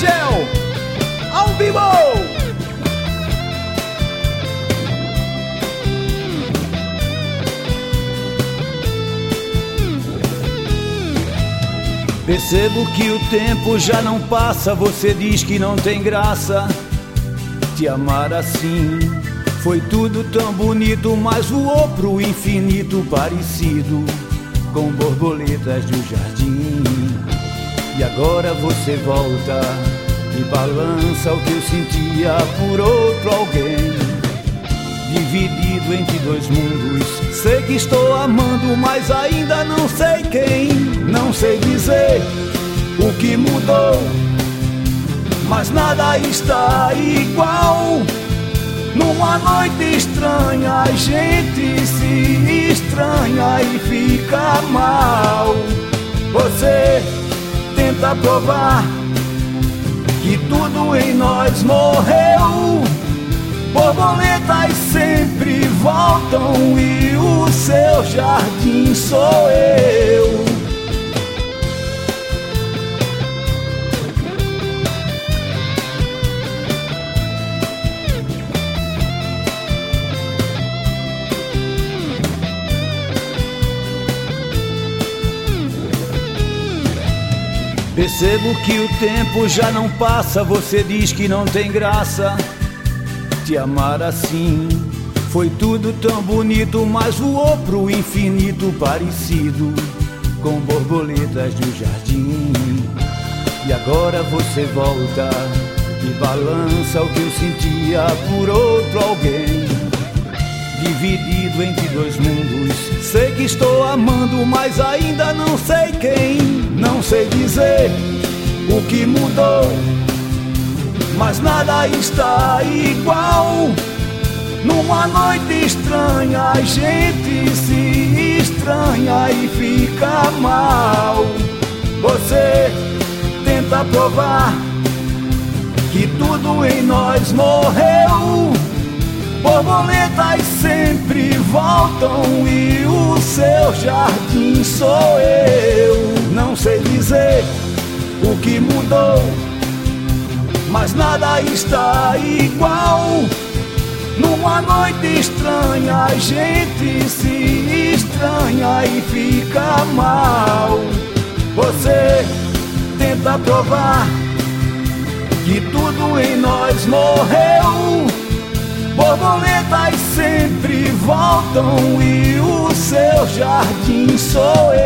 Rangel, ao vivo! Percebo que o tempo já não passa. Você diz que não tem graça te amar assim. Foi tudo tão bonito, mas voou pro infinito, parecido com borboletas do jardim. E agora você volta e balança o que eu sentia por outro alguém. Dividido entre dois mundos, sei que estou amando, mas ainda não sei quem. Não sei dizer o que mudou, mas nada está igual. Numa noite estranha a gente se estranha e fica mal. Você tenta provar que tudo em nós morreu. Borboletas sempre voltam e o seu jardim sou eu. Percebo que o tempo já não passa. Você diz que não tem graça te amar assim. Foi tudo tão bonito, mas voou pro infinito, parecido com borboletas do jardim. E agora você volta e balança o que eu sentia por outro alguém. Dividido entre dois mundos, sei que estou amando, mas ainda não sei quem. Não sei dizer o que mudou, mas nada está igual. Numa noite estranha a gente se estranha e fica mal. Você tenta provar que tudo em nós morreu. Borboletas sempre voltam e o seu jardim sou eu. Não sei dizer o que mudou, mas nada está igual. Numa noite estranha a gente se estranha e fica mal. Você tenta provar que tudo em nós morreu. Borboletas sempre voltam e o seu jardim sou eu.